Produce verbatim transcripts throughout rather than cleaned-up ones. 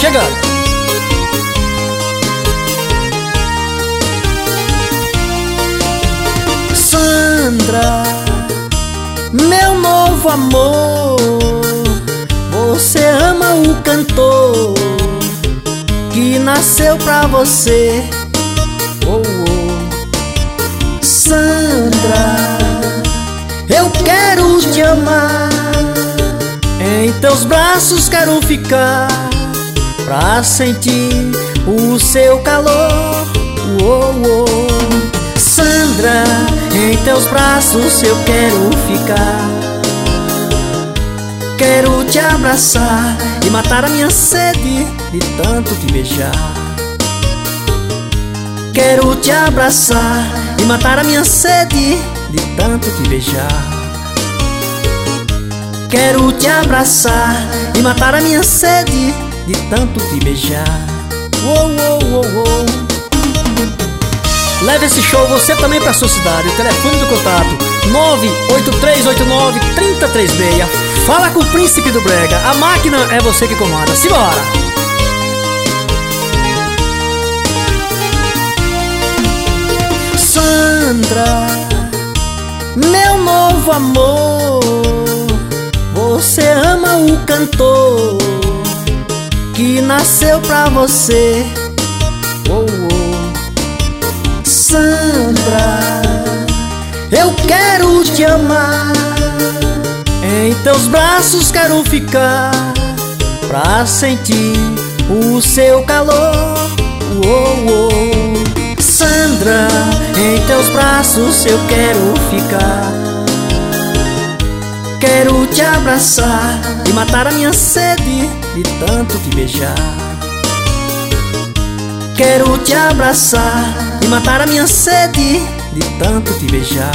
chegando. Sandra, meu novo amor, você ama o cantor que nasceu pra você. Oh, oh. Sandra, eu quero te amar, em teus braços quero ficar, pra sentir o seu calor. Oh, oh. Sandra, em teus braços eu quero ficar, quero te abraçar e matar a minha sede de tanto te beijar. Quero te abraçar e matar a minha sede de tanto te beijar. Quero te abraçar e matar a minha sede de tanto te beijar. Uou, uou, uou, uou. Leve esse show você também pra sua cidade. O telefone do contato nove oito três oito nove, três zero três seis. Fala com o príncipe do brega, a máquina é você que comanda. Simbora! Sandra, meu novo amor, você ama o cantor que nasceu pra você. Oh, oh. Sandra, eu quero te amar, em teus braços quero ficar, pra sentir o seu calor. Oh, oh. Sandra, em teus braços eu quero ficar, quero te abraçar e matar a minha sede de tanto te beijar. Quero te abraçar e matar a minha sede de tanto te beijar.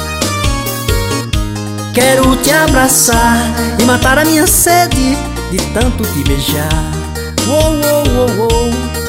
Quero te abraçar e matar a minha sede de tanto te beijar. Uou, uou, uou, uou.